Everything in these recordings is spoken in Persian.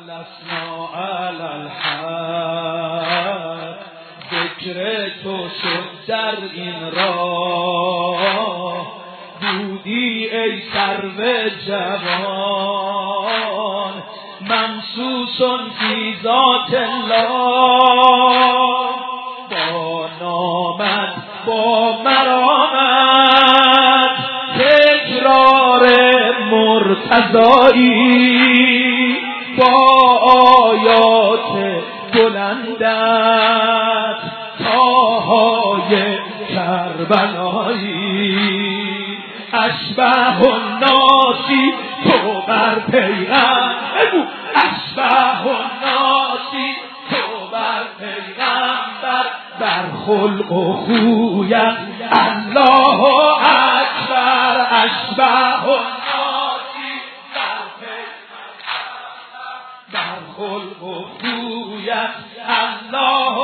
لسنا علی الحق، ذکر تو شد در این راه، بودی ای سرو جوان ممسوسون فی ذات الله، با نامت با مرامت تکرار مرتضایی، با آیات بلندت تاهای کربلایی، اشبه الناسی تو بر پیغمبر، اشبه الناسی تو بر پیغمبر، بر خلق و خویت الله اکبر، اشبه الناسی بر پیغمبر، بر خلق و خویت الله.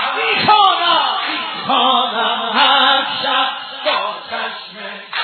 میخوانم هر شب با چشم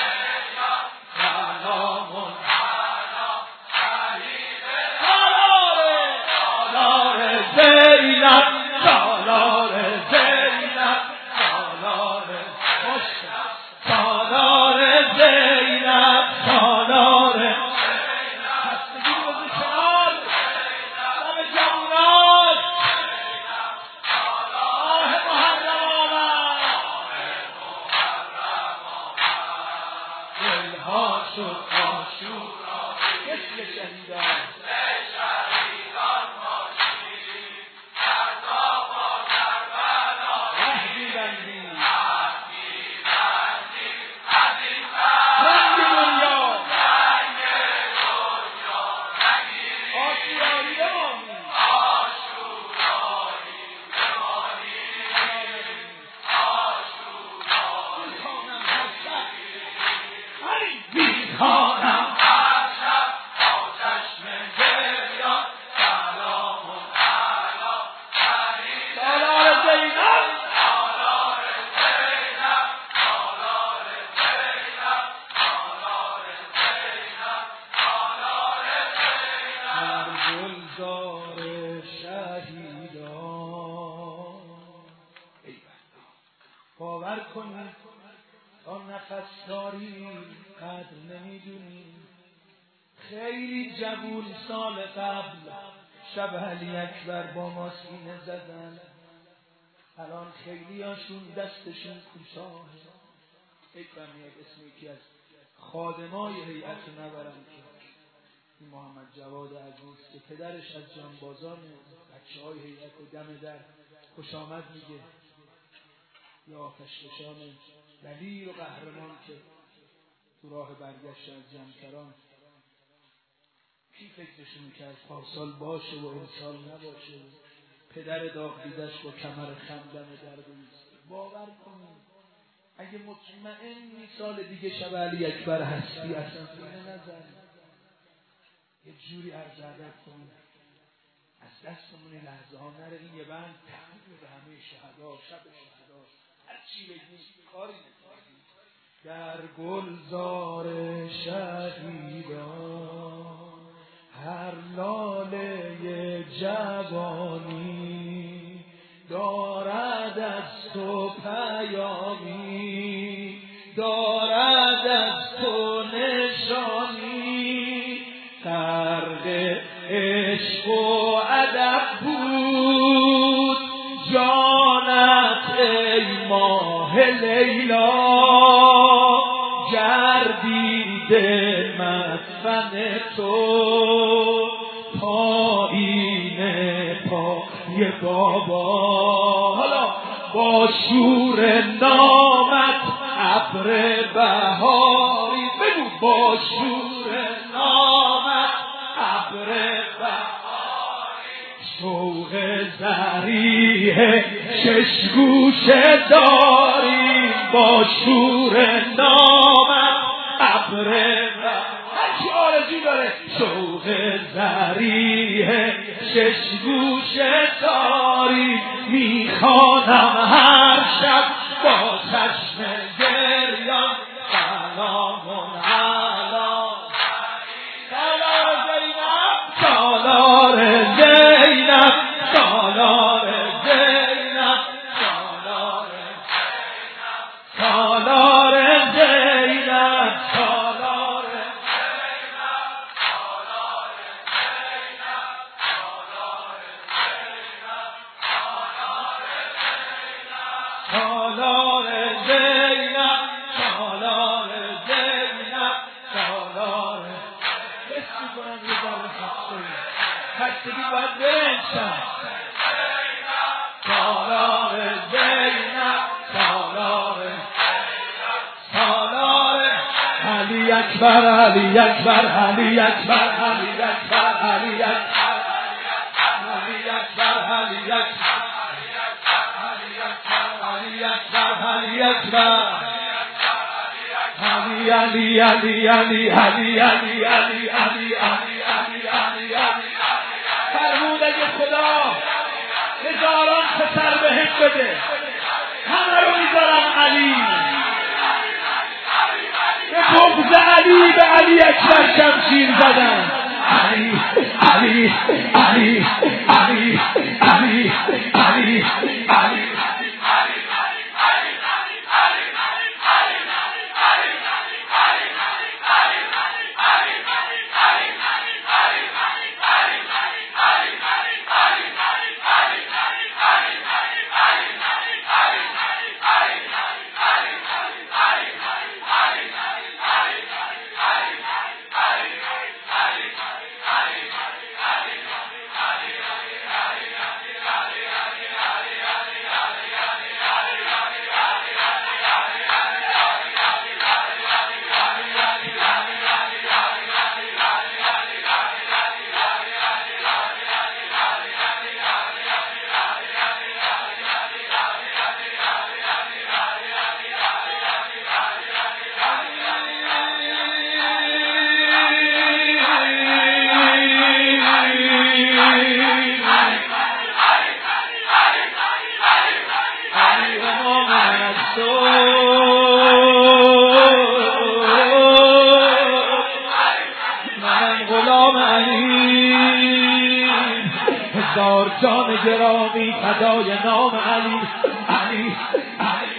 باور کنید تا نفس داریم قدر نمیدونیم. خیلی جوون سال قبل شب علی اکبر با ما سینه زدن، الان خیلی هاشون دستشون کوتاه. فکرم میاد اسم یکی از خادمای هیئت نبرم که این محمد جواد عزیز که پدرش از جانبازان بچه های هیئت دم در خوش آمد میگه، یا آتشفشان دلیر و قهرمان که تو راه برگشت از جمکران کی فکرشون کرد پارسال باشه و امسال نباشه، پدر داغ دیدش با کمر خندم در بیست. باور کنید اگه مطمئنی سال دیگه شب علی اکبر هستی اصلا سینه نزن، یه جوری ارزادت کنید از دستمون لحظه ها نره. این یه بند تحمیل به همه شهدا، شب شهدا هر چی بگیم کاری نکنیم. در گلزار شهیدان هر لاله جوانی دارد از تو پیامی، دارد از تو نشانی. غرق عشق و ادب بود جانت ای ماه لیلا، گردیده مدفن تو پایین پای بابا. حالا با شور نامت ابر بهاری، بگو با شور نامت ابر بهاری، شوق ذریح ششگوشه داریم. با شور نامت ابر هر چی آرزو داره، شوق ذریح ششگوشه داریم. میخوانم هر شب با چشم گریان سلامون علی سالار زینب، سالار زینب سالار زینب سالار حس میکنم یه ذره خستگی باید برنشم سالار زینب سالار علی اکبر علی اکبر علی اکبر علی اکبر علی اکبر علی اکبر علی اکبر علی اکبر علی اکبر علی علی علی علی علی علی علی علی علی علی علی فرمود اگه خدا هزاران پسر بهش بده همه رو میذارم علی به بغض علی به علی اکبر شمشیر زدن علی علی علی علی علی علی علی جان گرامی فدای نام علی علی علی